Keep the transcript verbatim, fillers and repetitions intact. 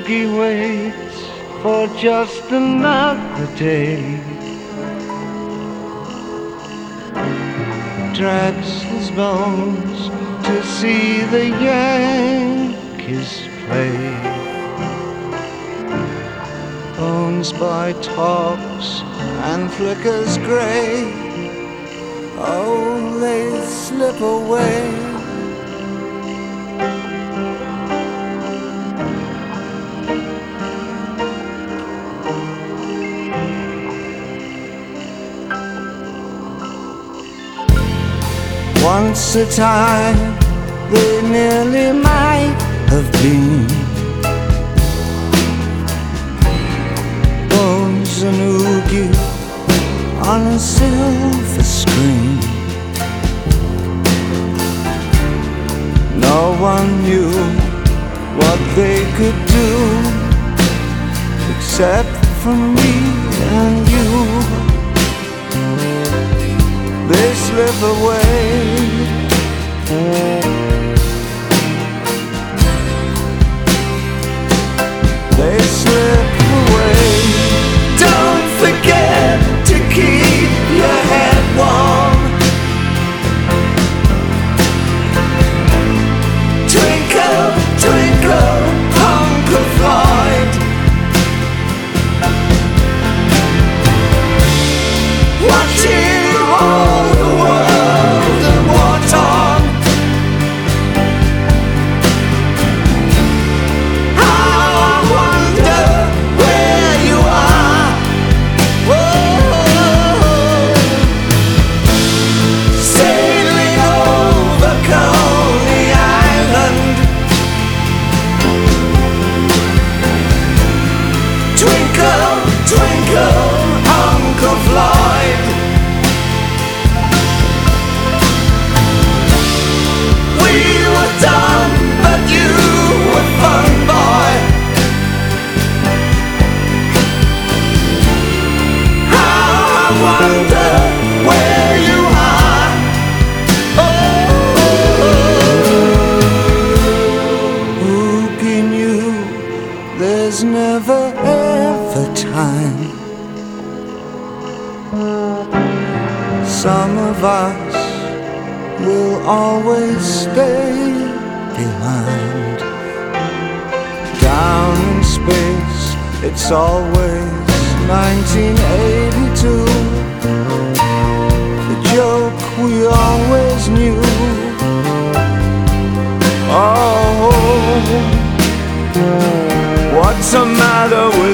Oogie waits for just another day, drags his bones to see the Yankees play. Bones by tops and flickers grey, oh, they slip away. Once a time they nearly might have been Bones and Oogie on a silver screen. No one knew what they could do except for me and you. They slip away. They slip away. Don't forget to keep your head warm. Twinkle, twinkle, Uncle Floyd. Watching all the world and war-torn. I wonder where you are. Whoa. Sailing over Coney Island. Twinkle, twinkle, Uncle Floyd. We were dumb, but you were fun, boy. I wonder where you are. Oh, Oogie knew there's never ever time. Some of us will always stay behind. Down in space, it's always nineteen eighty-two. The joke we always knew. Oh, what's the matter with